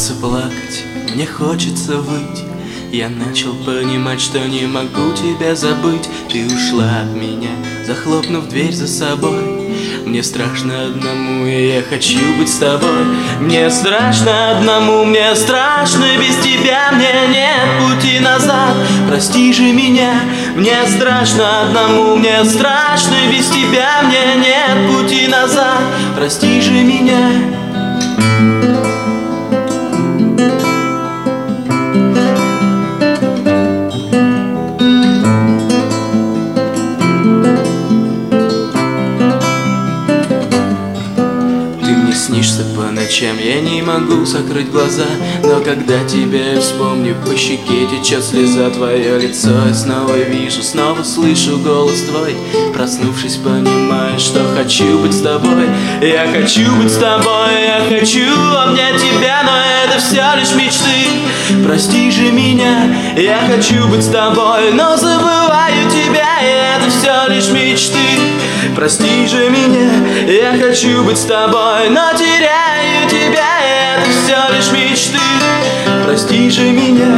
хочется плакать, мне хочется выть. Я начал понимать, что не могу тебя забыть. Ты ушла от меня, захлопнув дверь за собой. Мне страшно одному, и я хочу быть с тобой. Мне страшно одному, мне страшно без тебя. Мне нет пути назад, прости же меня. Мне страшно одному, мне страшно без тебя. Мне нет пути назад, прости же меня. Снишься по ночам, я не могу закрыть глаза. Но когда тебя я вспомню, по щеке течет слеза. Твое лицо я снова вижу, снова слышу голос твой. Проснувшись, понимаю, что хочу быть с тобой. Я хочу быть с тобой, я хочу обнять тебя. Но это все лишь мечты, прости же меня. Я хочу быть с тобой, но забываю тебя. И это все лишь мечты, прости же меня. Я хочу быть с тобой, но теряю тебя. И это все лишь мечты, прости же меня.